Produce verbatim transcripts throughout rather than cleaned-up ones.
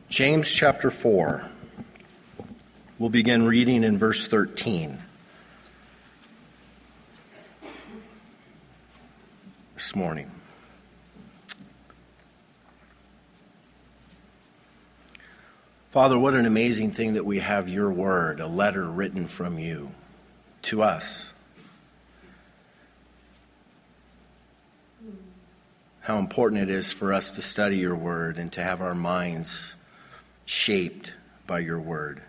James chapter four. We'll begin reading in verse thirteen. This morning. Father, what an amazing thing that we have your word, a letter written from you to us. How important it is for us to study your word and to have our minds shaped by your word.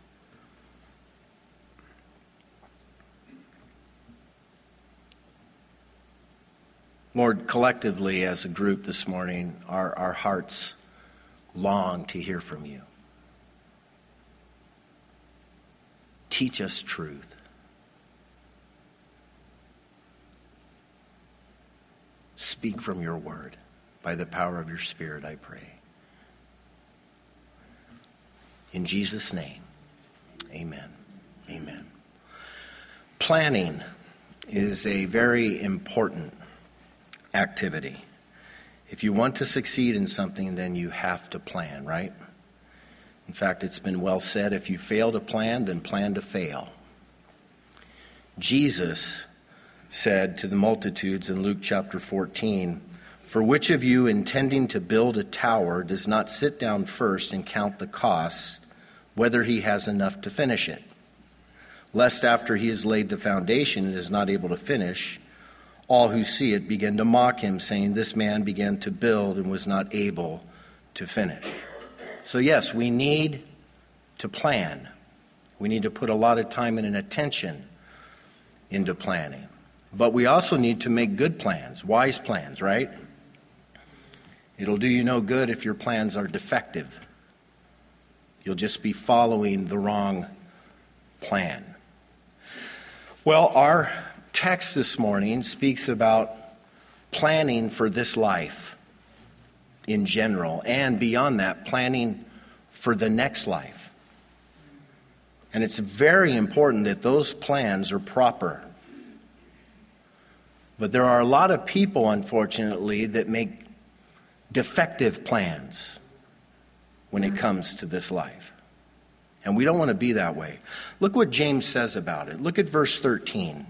Lord, collectively as a group this morning, our, our hearts long to hear from you. Teach us truth. Speak from your word. By the power of your Spirit, I pray. In Jesus' name, amen. Amen. Planning is a very important activity. If you want to succeed in something, then you have to plan, right? In fact, it's been well said, if you fail to plan, then plan to fail. Jesus said to the multitudes in Luke chapter fourteen, "For which of you intending to build a tower does not sit down first and count the cost, whether he has enough to finish it? Lest after he has laid the foundation and is not able to finish, all who see it begin to mock him, saying, 'This man began to build and was not able to finish.'" So yes, we need to plan. We need to put a lot of time and attention into planning. But we also need to make good plans, wise plans, right? It'll do you no good if your plans are defective. You'll just be following the wrong plan. Well, our text this morning speaks about planning for this life in general, and beyond that, planning for the next life. And it's very important that those plans are proper. But there are a lot of people, unfortunately, that make defective plans when it comes to this life. And we don't want to be that way. Look what James says about it. Look at verse thirteen.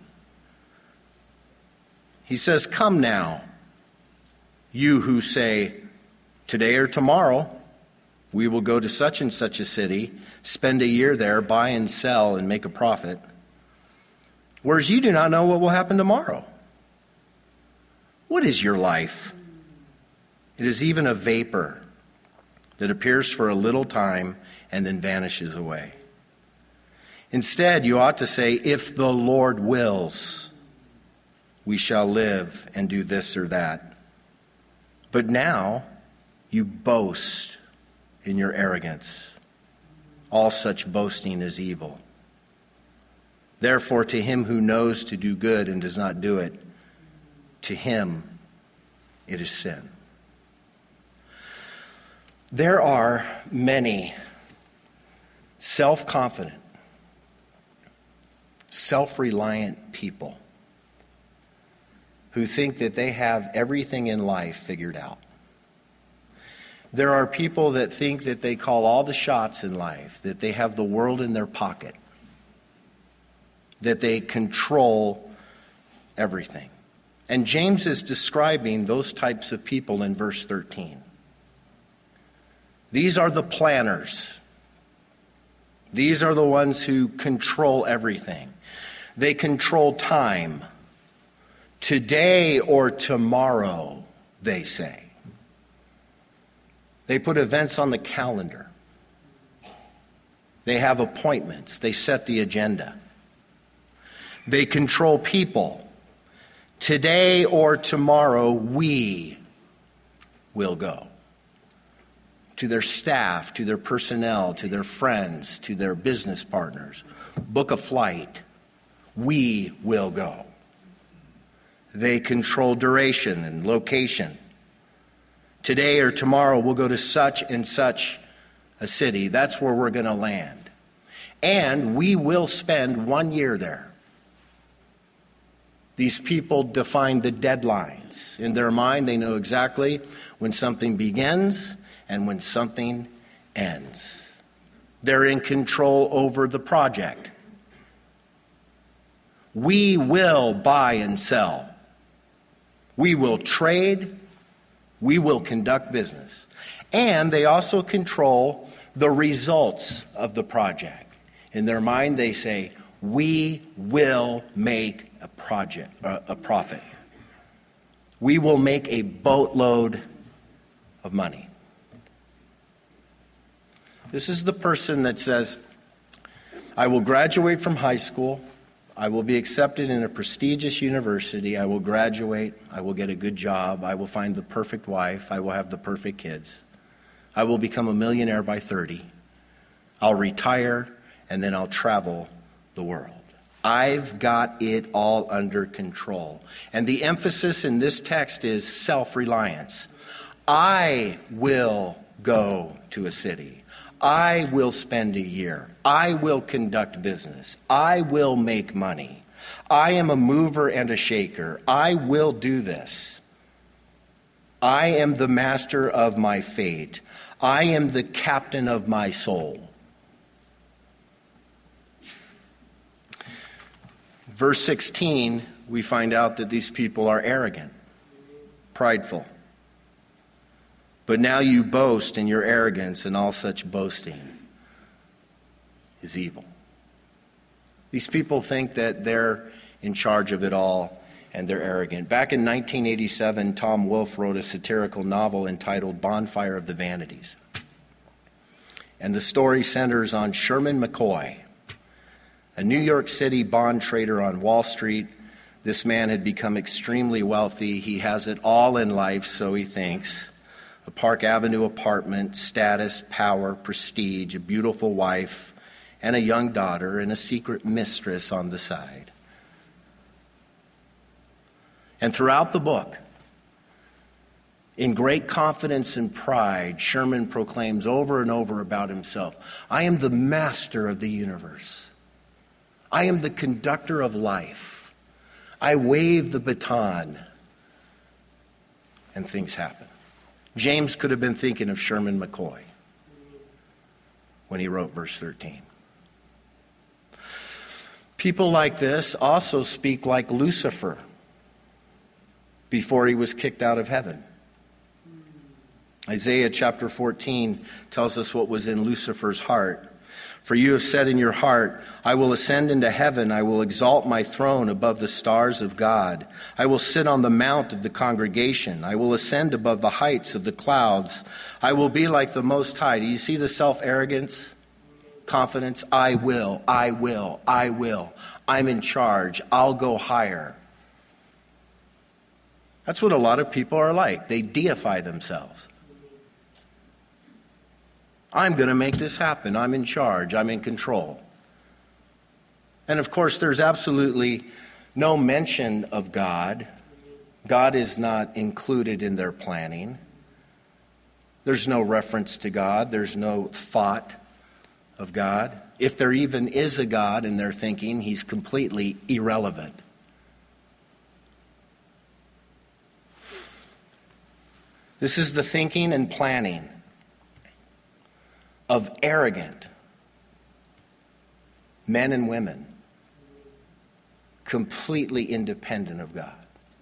He says, "Come now, you who say, 'Today or tomorrow, we will go to such and such a city, spend a year there, buy and sell, and make a profit,' whereas you do not know what will happen tomorrow. What is your life? It is even a vapor that appears for a little time and then vanishes away. Instead, you ought to say, 'If the Lord wills, we shall live and do this or that.' But now you boast in your arrogance. All such boasting is evil. Therefore, to him who knows to do good and does not do it, to him it is sin." There are many self-confident, self-reliant people who think that they have everything in life figured out. There are people that think that they call all the shots in life, that they have the world in their pocket, that they control everything. And James is describing those types of people in verse thirteen. These are the planners. These are the ones who control everything. They control time. Today or tomorrow, they say. They put events on the calendar. They have appointments. They set the agenda. They control people. Today or tomorrow, we will go. To their staff, to their personnel, to their friends, to their business partners. Book a flight. We will go. They control duration and location. Today or tomorrow, we'll go to such and such a city. That's where we're going to land. And we will spend one year there. These people define the deadlines. In their mind, they know exactly when something begins and when something ends. They're in control over the project. We will buy and sell. We will trade. We will conduct business. And they also control the results of the project. In their mind, they say, we will make a project, uh, a profit. We will make a boatload of money. This is the person that says, I will graduate from high school. I will be accepted in a prestigious university. I will graduate. I will get a good job. I will find the perfect wife. I will have the perfect kids. I will become a millionaire by thirty. I'll retire, and then I'll travel the world. I've got it all under control. And the emphasis in this text is self-reliance. I will go to a city. I will spend a year. I will conduct business. I will make money. I am a mover and a shaker. I will do this. I am the master of my fate. I am the captain of my soul. Verse sixteen, we find out that these people are arrogant, prideful. But now you boast in your arrogance, and all such boasting is evil. These people think that they're in charge of it all, and they're arrogant. Back in nineteen eighty-seven, Tom Wolfe wrote a satirical novel entitled Bonfire of the Vanities. And the story centers on Sherman McCoy, a New York City bond trader on Wall Street. This man had become extremely wealthy. He has it all in life, so he thinks. A Park Avenue apartment, status, power, prestige, a beautiful wife, and a young daughter, and a secret mistress on the side. And throughout the book, in great confidence and pride, Sherman proclaims over and over about himself, I am the master of the universe. I am the conductor of life. I wave the baton, and things happen. James could have been thinking of Sherman McCoy when he wrote verse thirteen. People like this also speak like Lucifer before he was kicked out of heaven. Isaiah chapter fourteen tells us what was in Lucifer's heart. For you have said in your heart, I will ascend into heaven. I will exalt my throne above the stars of God. I will sit on the mount of the congregation. I will ascend above the heights of the clouds. I will be like the Most High. Do you see the self-arrogance, confidence? I will, I will, I will. I'm in charge. I'll go higher. That's what a lot of people are like. They deify themselves. I'm going to make this happen. I'm in charge. I'm in control. And of course, there's absolutely no mention of God. God is not included in their planning. There's no reference to God. There's no thought of God. If there even is a God in their thinking, he's completely irrelevant. This is the thinking and planning of arrogant men and women, completely independent of God.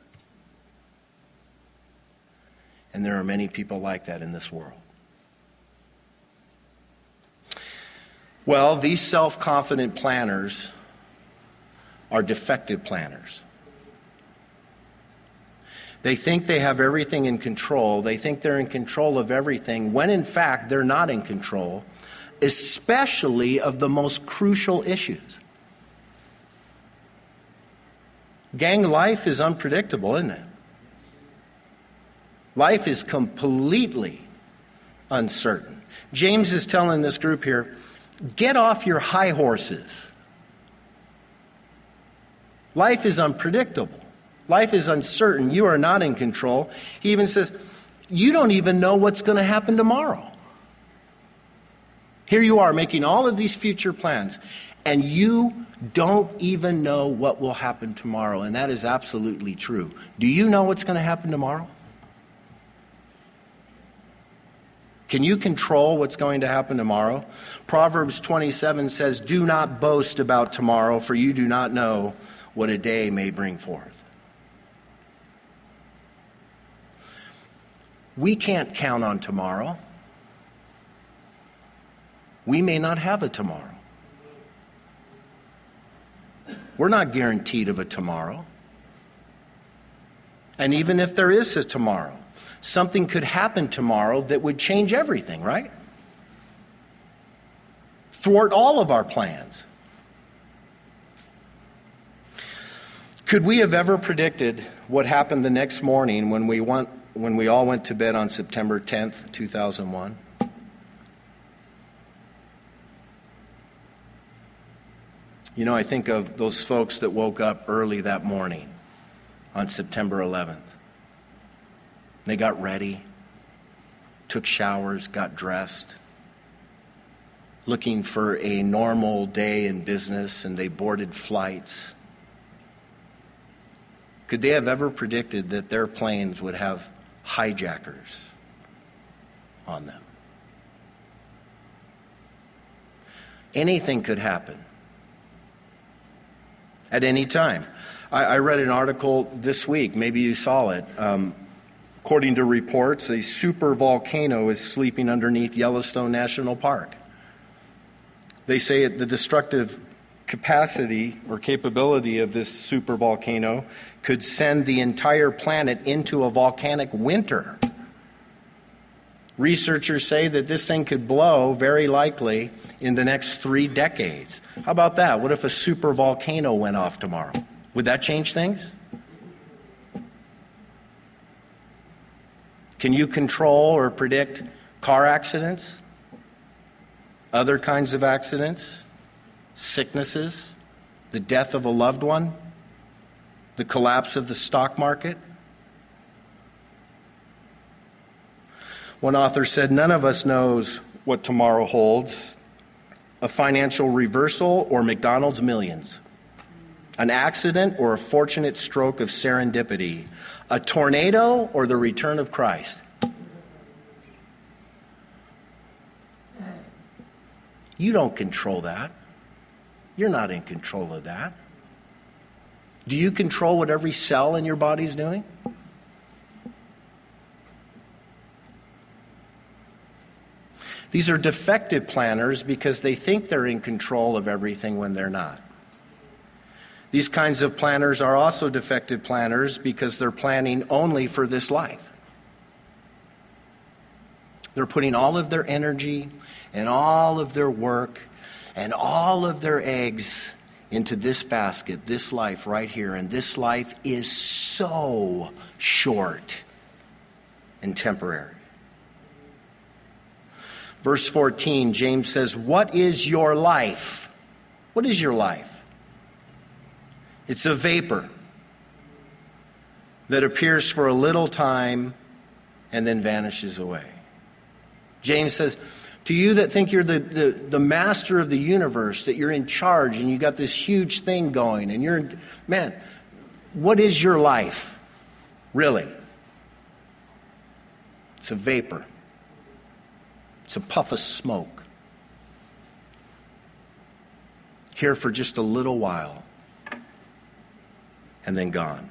And there are many people like that in this world. Well, these self-confident planners are defective planners. They think they have everything in control. They think they're in control of everything, when in fact they're not in control, especially of the most crucial issues. Gang, life is unpredictable, isn't it? Life is completely uncertain. James is telling this group here, get off your high horses. Life is unpredictable. Life is uncertain. You are not in control. He even says, you don't even know what's going to happen tomorrow. Here you are making all of these future plans, and you don't even know what will happen tomorrow. And that is absolutely true. Do you know what's going to happen tomorrow? Can you control what's going to happen tomorrow? Proverbs twenty-seven says, do not boast about tomorrow, for you do not know what a day may bring forth. We can't count on tomorrow. We may not have a tomorrow. We're not guaranteed of a tomorrow. And even if there is a tomorrow, something could happen tomorrow that would change everything, right? Thwart all of our plans. Could we have ever predicted what happened the next morning when we went, when we all went to bed on September tenth, two thousand one? You know, I think of those folks that woke up early that morning on September eleventh. They got ready, took showers, got dressed, looking for a normal day in business, and they boarded flights. Could they have ever predicted that their planes would have hijackers on them? Anything could happen at any time. I, I read an article this week, maybe you saw it. Um, according to reports, a super volcano is sleeping underneath Yellowstone National Park. They say the destructive capacity or capability of this super volcano could send the entire planet into a volcanic winter. Researchers say that this thing could blow, very likely, in the next three decades. How about that? What if a super volcano went off tomorrow? Would that change things? Can you control or predict car accidents? Other kinds of accidents? Sicknesses? The death of a loved one? The collapse of the stock market? One author said, none of us knows what tomorrow holds. A financial reversal or McDonald's millions. An accident or a fortunate stroke of serendipity. A tornado or the return of Christ. You don't control that. You're not in control of that. Do you control what every cell in your body is doing? These are defective planners because they think they're in control of everything when they're not. These kinds of planners are also defective planners because they're planning only for this life. They're putting all of their energy and all of their work and all of their eggs into this basket, this life right here. And this life is so short and temporary. Verse fourteen, James says, what is your life? What is your life? It's a vapor that appears for a little time and then vanishes away. James says, to you that think you're the, the, the master of the universe, that you're in charge and you got this huge thing going and you're, man, what is your life? Really? It's a vapor. It's a puff of smoke. Here for just a little while and then gone.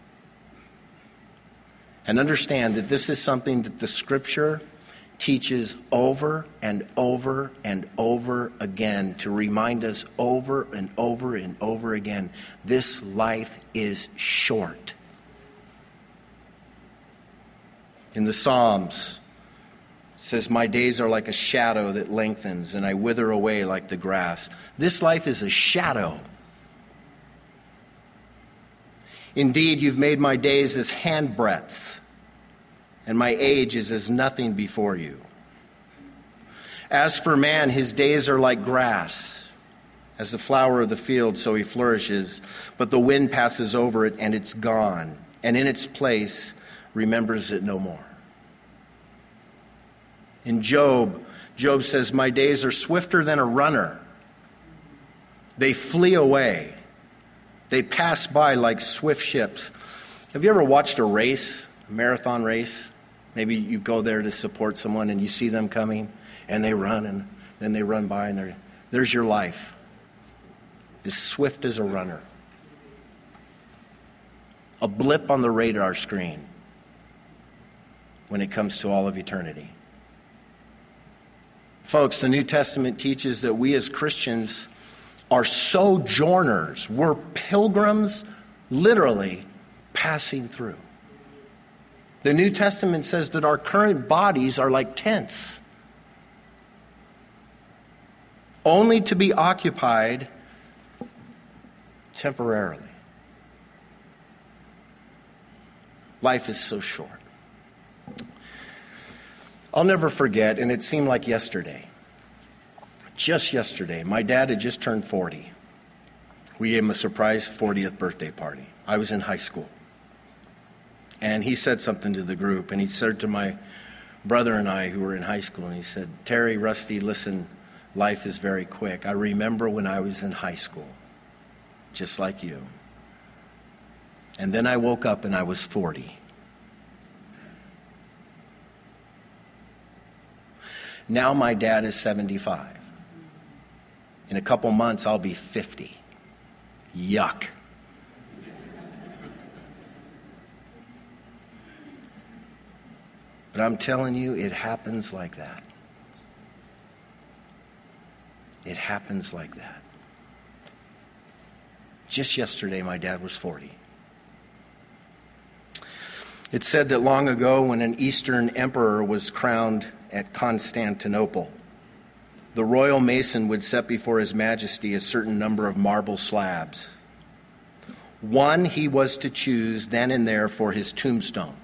And understand that this is something that the Scripture teaches over and over and over again to remind us over and over and over again, this life is short. In the Psalms, it says, my days are like a shadow that lengthens, and I wither away like the grass. This life is a shadow. Indeed, you've made my days as handbreadth, and my age is as nothing before you. As for man, his days are like grass. As the flower of the field, so he flourishes. But the wind passes over it, and it's gone. And in its place, remembers it no more. In Job, Job says, my days are swifter than a runner. They flee away. They pass by like swift ships. Have you ever watched a race, a marathon race? Maybe you go there to support someone and you see them coming and they run and then they run by and they're, there's your life. As swift as a runner. A blip on the radar screen when it comes to all of eternity. Folks, the New Testament teaches that we as Christians are sojourners. We're pilgrims, literally passing through. The New Testament says that our current bodies are like tents, only to be occupied temporarily. Life is so short. I'll never forget, and it seemed like yesterday, just yesterday, my dad had just turned forty. We gave him a surprise fortieth birthday party. I was in high school. And he said something to the group, and he said to my brother and I who were in high school, and he said, Terry, Rusty, listen, life is very quick. I remember when I was in high school, just like you. And then I woke up and I was forty. Now my dad is seventy-five. In a couple months, I'll be fifty. Yuck. But I'm telling you, it happens like that. It happens like that. Just yesterday, my dad was forty. It's said that long ago, when an Eastern emperor was crowned at Constantinople, the royal mason would set before His Majesty a certain number of marble slabs. One he was to choose then and there for his tombstone.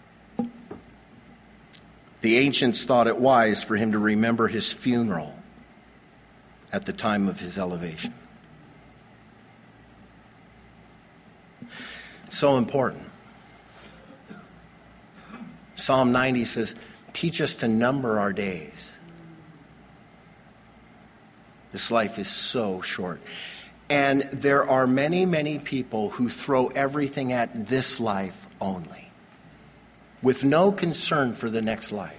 The ancients thought it wise for him to remember his funeral at the time of his elevation. It's so important. Psalm ninety says, teach us to number our days. This life is so short. And there are many, many people who throw everything at this life only, with no concern for the next life.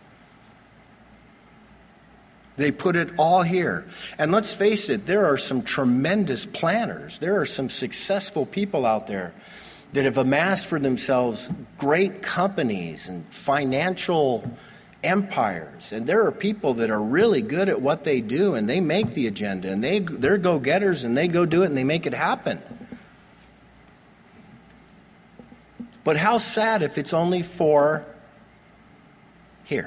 They put it all here. And let's face it, there are some tremendous planners. There are some successful people out there that have amassed for themselves great companies and financial empires. And there are people that are really good at what they do, and they make the agenda, and they, they're go-getters, and they go do it, and they make it happen. But how sad if it's only for here,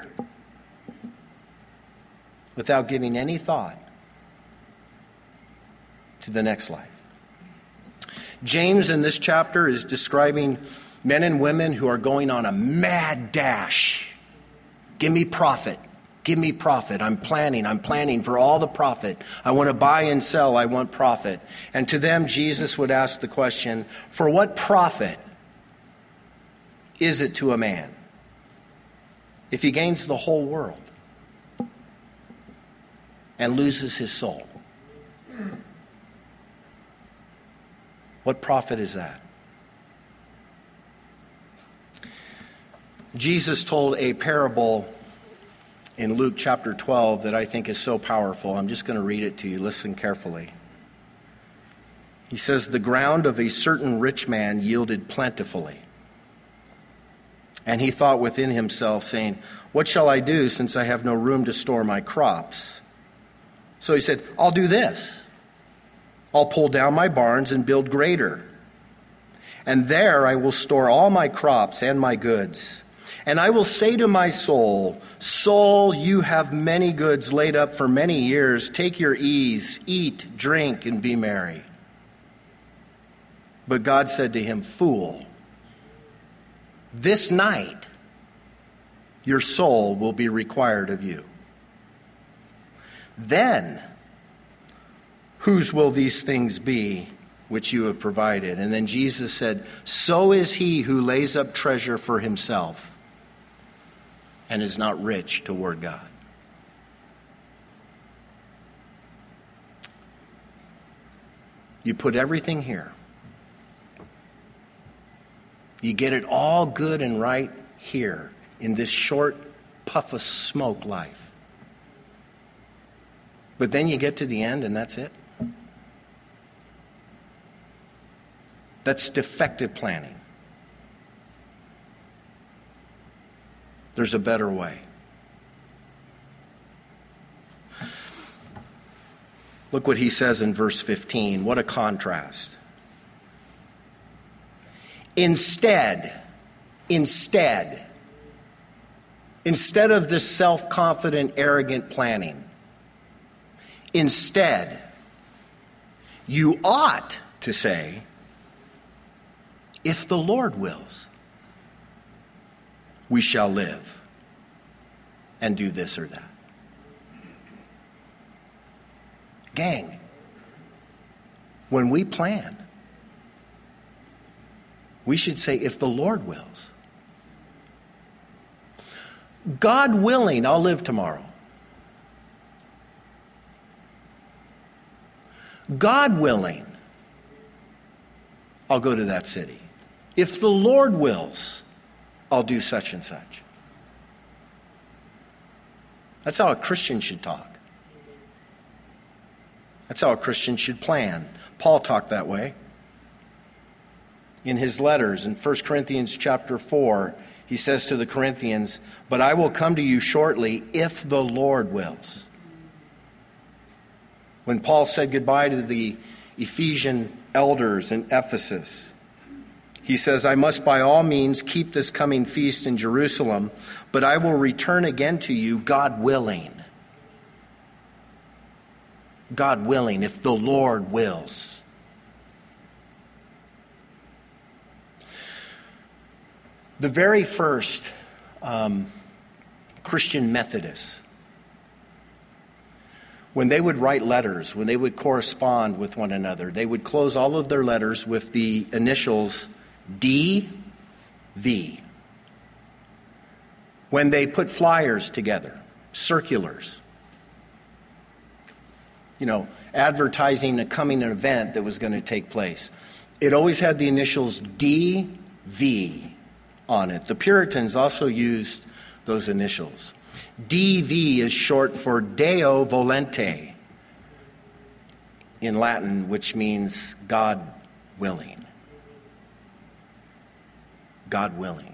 without giving any thought to the next life. James in this chapter is describing men and women who are going on a mad dash. Give me profit. Give me profit. I'm planning. I'm planning for all the profit. I want to buy and sell. I want profit. And to them, Jesus would ask the question, for what profit is it to a man if he gains the whole world and loses his soul? What profit is that? Jesus told a parable in Luke chapter twelve that I think is so powerful. I'm just going to read it to you. Listen carefully. He says, the ground of a certain rich man yielded plentifully. And he thought within himself, saying, what shall I do since I have no room to store my crops? So he said, I'll do this. I'll pull down my barns and build greater. And there I will store all my crops and my goods. And I will say to my soul, soul, you have many goods laid up for many years. Take your ease, eat, drink, and be merry. But God said to him, fool, this night your soul will be required of you. Then whose will these things be which you have provided? And then Jesus said, so is he who lays up treasure for himself and is not rich toward God. You put everything here. You get it all good and right here in this short puff of smoke life. But then you get to the end and that's it. That's defective planning. There's a better way. Look what he says in verse fifteen. What a contrast. Instead, instead, instead of this self-confident, arrogant planning, instead, you ought to say, if the Lord wills, we shall live and do this or that. Gang, when we plan, we should say, if the Lord wills. God willing, I'll live tomorrow. God willing, I'll go to that city. If the Lord wills, I'll do such and such. That's how a Christian should talk. That's how a Christian should plan. Paul talked that way. In his letters, in First Corinthians chapter four, he says to the Corinthians, but I will come to you shortly if the Lord wills. When Paul said goodbye to the Ephesian elders in Ephesus, he says, I must by all means keep this coming feast in Jerusalem, but I will return again to you, God willing. God willing, if the Lord wills. The very first um, Christian Methodists, when they would write letters, when they would correspond with one another, they would close all of their letters with the initials D V. When they put flyers together, circulars, you know, advertising a coming event that was going to take place, it always had the initials D V on it. The Puritans also used those initials. D V is short for Deo Volente in Latin, which means God willing. God willing.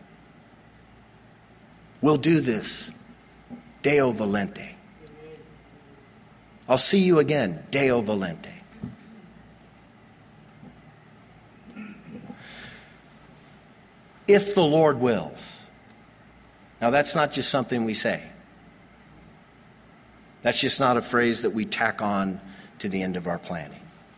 We'll do this. Deo Volente. I'll see you again. Deo Volente. If the Lord wills. Now that's not just something we say. That's just not a phrase that we tack on to the end of our planning.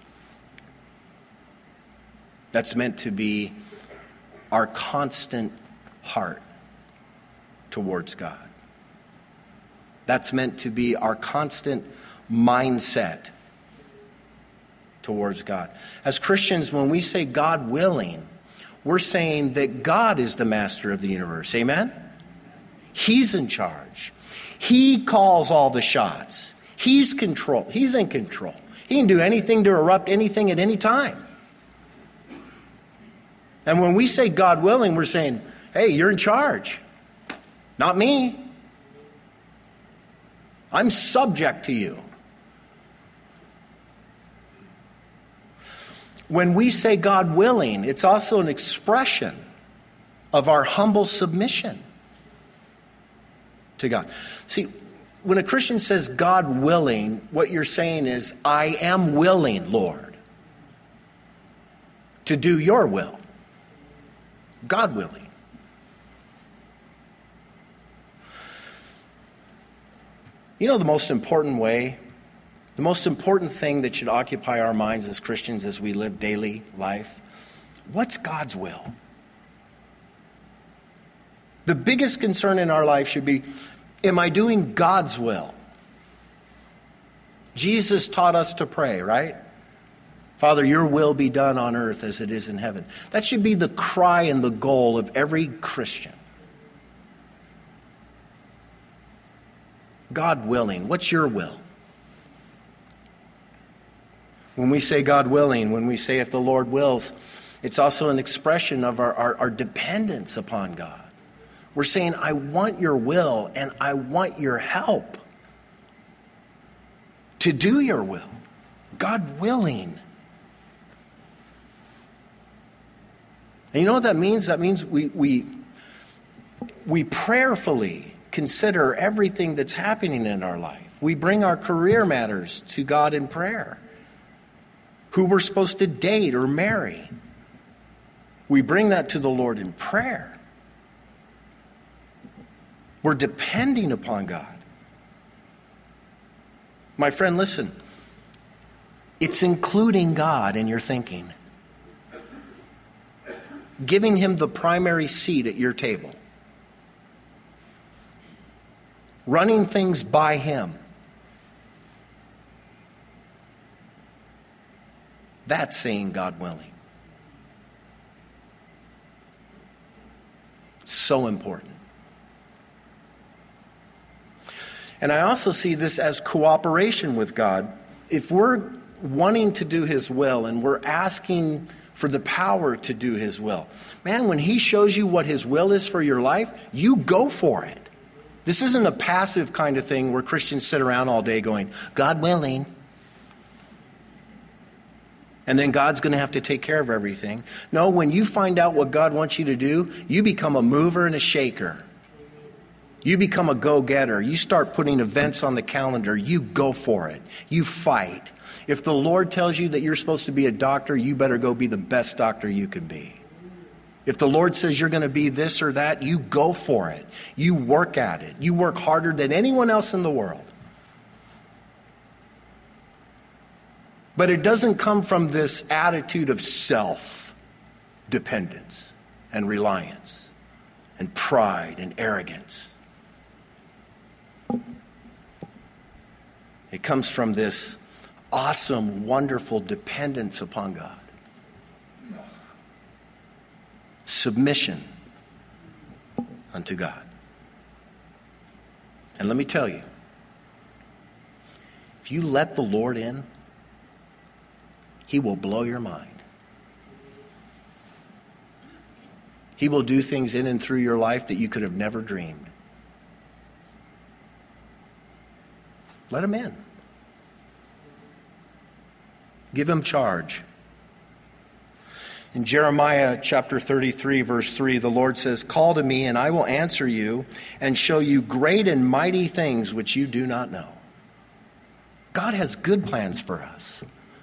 That's meant to be our constant heart towards God. That's meant to be our constant mindset towards God. As Christians, when we say God willing, we're saying that God is the master of the universe. Amen? He's in charge. He calls all the shots. He's control. He's in control. He can do anything to erupt anything at any time. And when we say God willing, we're saying, hey, you're in charge. Not me. I'm subject to you. When we say God willing, it's also an expression of our humble submission to God. See, when a Christian says God willing, what you're saying is, I am willing, Lord, to do your will. God willing. You know the most important way, the most important thing that should occupy our minds as Christians as we live daily life? What's God's will? The biggest concern in our life should be, am I doing God's will? Jesus taught us to pray, right? Father, your will be done on earth as it is in heaven. That should be the cry and the goal of every Christian. God willing, what's your will? When we say God willing, when we say if the Lord wills, it's also an expression of our, our, our dependence upon God. We're saying, I want your will and I want your help to do your will. God willing. And you know what that means? That means we we we prayerfully consider everything that's happening in our life. We bring our career matters to God in prayer. Who we're supposed to date or marry. We bring that to the Lord in prayer. We're depending upon God. My friend, listen. It's including God in your thinking. Giving him the primary seat at your table. Running things by him. That's saying God willing. So important. And I also see this as cooperation with God. If we're wanting to do his will and we're asking for the power to do his will, man, when he shows you what his will is for your life, you go for it. This isn't a passive kind of thing where Christians sit around all day going, God willing. And then God's going to have to take care of everything. No, when you find out what God wants you to do, you become a mover and a shaker. You become a go-getter. You start putting events on the calendar. You go for it. You fight. If the Lord tells you that you're supposed to be a doctor, you better go be the best doctor you can be. If the Lord says you're going to be this or that, you go for it. You work at it. You work harder than anyone else in the world. But it doesn't come from this attitude of self-dependence and reliance and pride and arrogance. It comes from this awesome, wonderful dependence upon God. Submission unto God. And let me tell you, if you let the Lord in, he will blow your mind. He will do things in and through your life that you could have never dreamed. Let him in. Give him charge. In Jeremiah chapter thirty-three, verse three, the Lord says, call to me and I will answer you and show you great and mighty things which you do not know. God has good plans for us.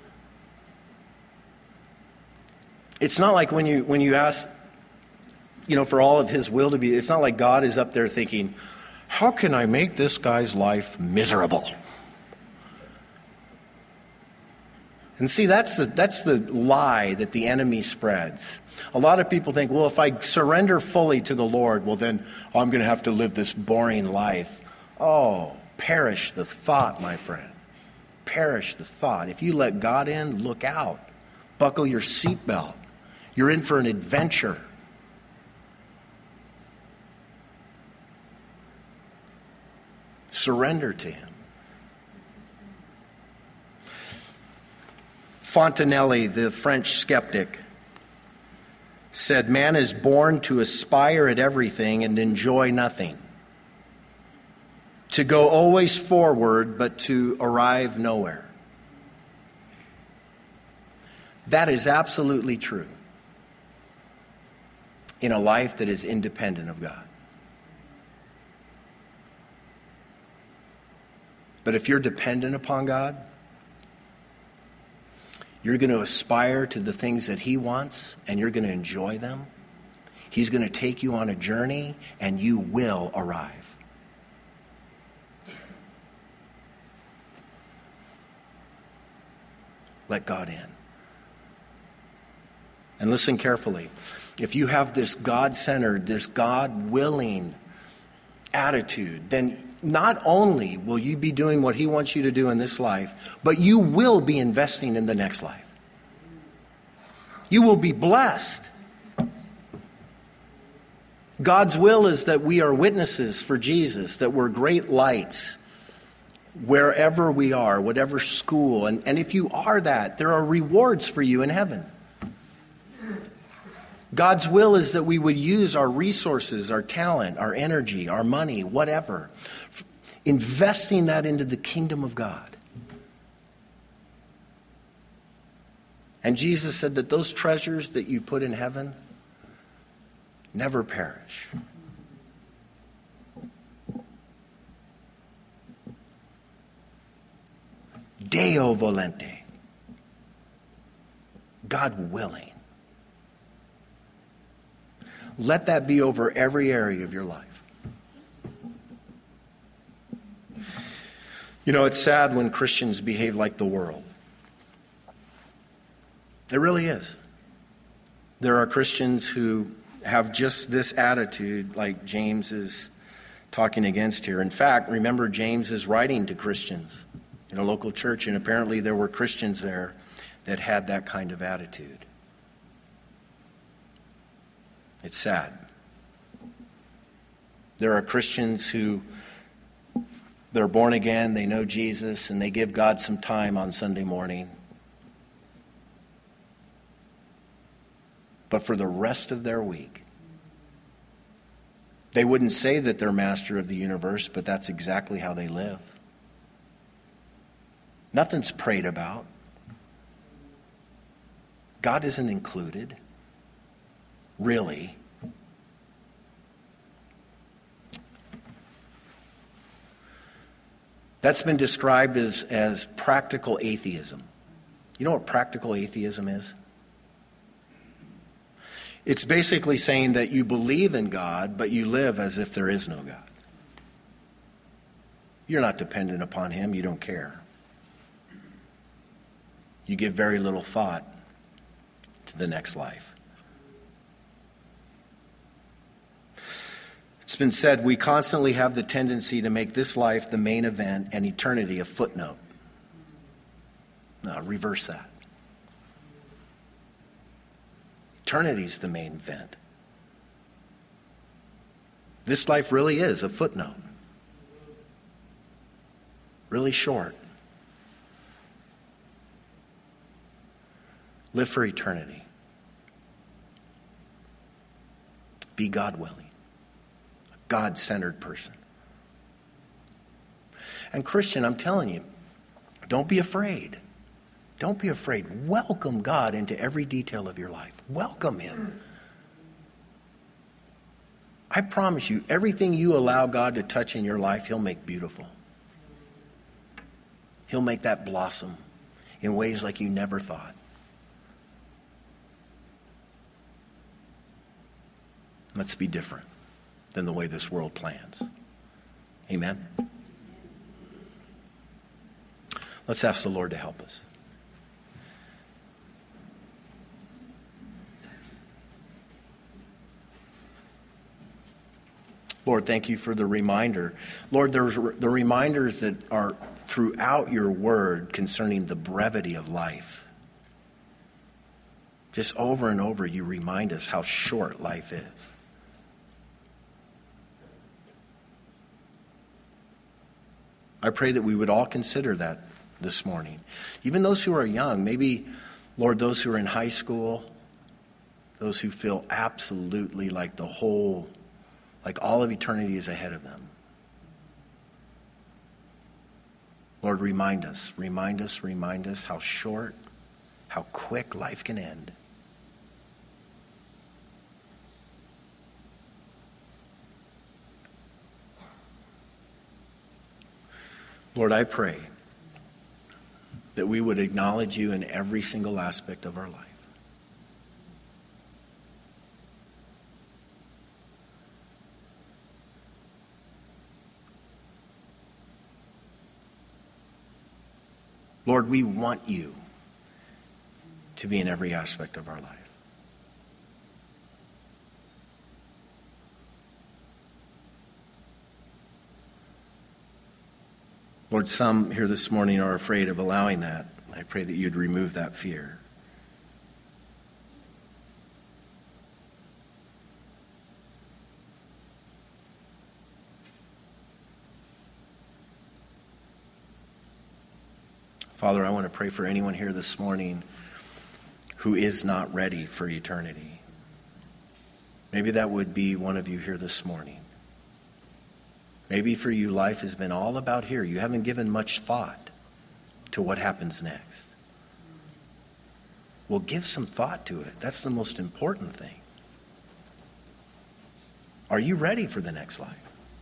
It's not like when you when you ask, you know, for all of his will to be, it's not like God is up there thinking, how can I make this guy's life miserable? And see, that's the, that's the lie that the enemy spreads. A lot of people think, well, if I surrender fully to the Lord, well then oh, I'm going to have to live this boring life. Oh, perish the thought, my friend. Perish the thought. If you let God in, look out. Buckle your seatbelt. You're in for an adventure. Surrender to him. Fontenelle, the French skeptic, said, man is born to aspire at everything and enjoy nothing. To go always forward, but to arrive nowhere. That is absolutely true in a life that is independent of God. But if you're dependent upon God, you're going to aspire to the things that he wants, and you're going to enjoy them. He's going to take you on a journey, and you will arrive. Let God in. And listen carefully. If you have this God-centered, this God-willing attitude, then not only will you be doing what he wants you to do in this life, but you will be investing in the next life. You will be blessed. God's will is that we are witnesses for Jesus, that we're great lights wherever we are, whatever school. And, and if you are that, there are rewards for you in heaven. God's will is that we would use our resources, our talent, our energy, our money, whatever, investing that into the kingdom of God. And Jesus said that those treasures that you put in heaven never perish. Deo volente. God willing. Let that be over every area of your life. You know, it's sad when Christians behave like the world. It really is. There are Christians who have just this attitude like James is talking against here. In fact, remember, James is writing to Christians in a local church, and apparently there were Christians there that had that kind of attitude. It's sad. There are Christians who, they're born again, they know Jesus, and they give God some time on Sunday morning. But for the rest of their week, they wouldn't say that they're master of the universe, but that's exactly how they live. Nothing's prayed about. God isn't included. Really. That's been described as, as practical atheism. You know what practical atheism is? It's basically saying that you believe in God, but you live as if there is no God. You're not dependent upon Him. You don't care. You give very little thought to the next life. It's been said we constantly have the tendency to make this life the main event and eternity a footnote. No, reverse that. Eternity's the main event. This life really is a footnote. Really short. Live for eternity. Be God willing. A God-centered person. And Christian, I'm telling you, don't be afraid. Don't be afraid. Welcome God into every detail of your life. Welcome Him. I promise you, everything you allow God to touch in your life, He'll make beautiful. He'll make that blossom in ways like you never thought. Let's be different than the way this world plans. Amen? Let's ask the Lord to help us. Lord, thank you for the reminder. Lord, there's the reminders that are throughout your word concerning the brevity of life. Just over and over, you remind us how short life is. I pray that we would all consider that this morning. Even those who are young, maybe, Lord, those who are in high school, those who feel absolutely like the whole, like all of eternity is ahead of them. Lord, remind us, remind us, remind us how short, how quick life can end. Lord, I pray that we would acknowledge you in every single aspect of our life. Lord, we want you to be in every aspect of our life. Lord, some here this morning are afraid of allowing that. I pray that you'd remove that fear. Father, I want to pray for anyone here this morning who is not ready for eternity. Maybe that would be one of you here this morning. Maybe for you, life has been all about here. You haven't given much thought to what happens next. Well, give some thought to it. That's the most important thing. Are you ready for the next life?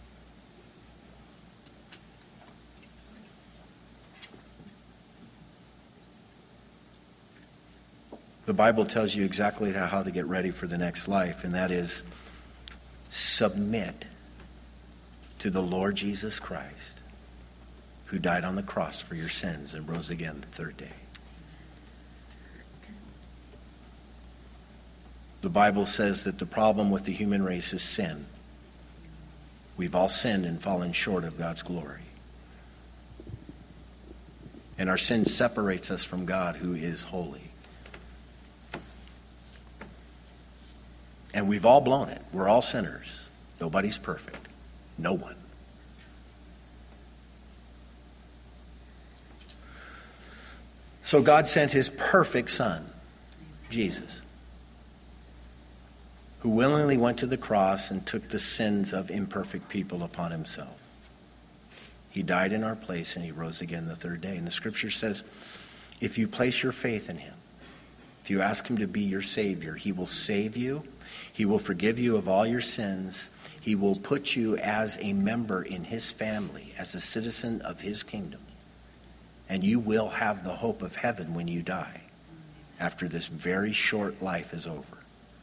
The Bible tells you exactly how to get ready for the next life, and that is submit to the Lord Jesus Christ, who died on the cross for your sins and rose again the third day. The Bible says that the problem with the human race is sin. We've all sinned and fallen short of God's glory. And our sin separates us from God, who is holy. And we've all blown it. We're all sinners. Nobody's perfect. No one. So God sent his perfect Son, Jesus, who willingly went to the cross and took the sins of imperfect people upon himself. He died in our place and he rose again the third day. And the scripture says, if you place your faith in him, if you ask him to be your Savior, he will save you. He will forgive you of all your sins. He will put you as a member in his family, as a citizen of his kingdom. And you will have the hope of heaven when you die, after this very short life is over.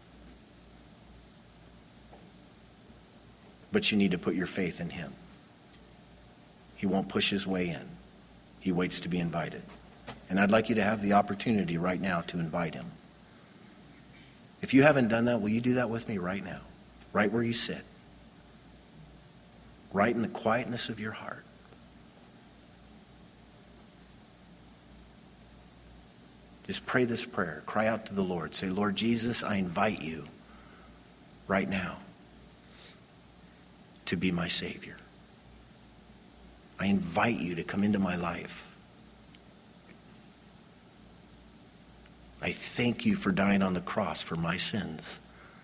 But you need to put your faith in him. He won't push his way in. He waits to be invited. And I'd like you to have the opportunity right now to invite him. If you haven't done that, will you do that with me right now? Right where you sit. Right in the quietness of your heart. Just pray this prayer. Cry out to the Lord. Say, Lord Jesus, I invite you right now to be my Savior. I invite you to come into my life. I thank you for dying on the cross for my sins.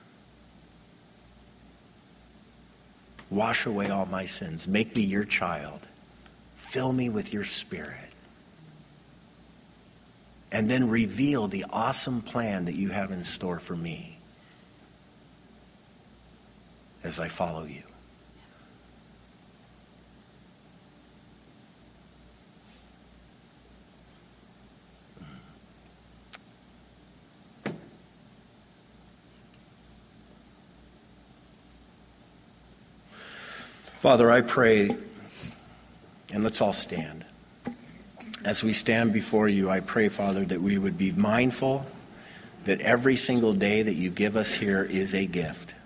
Wash away all my sins. Make me your child. Fill me with your Spirit. And then reveal the awesome plan that you have in store for me as I follow you. Father, I pray, and let's all stand. As we stand before you, I pray, Father, that we would be mindful that every single day that you give us here is a gift.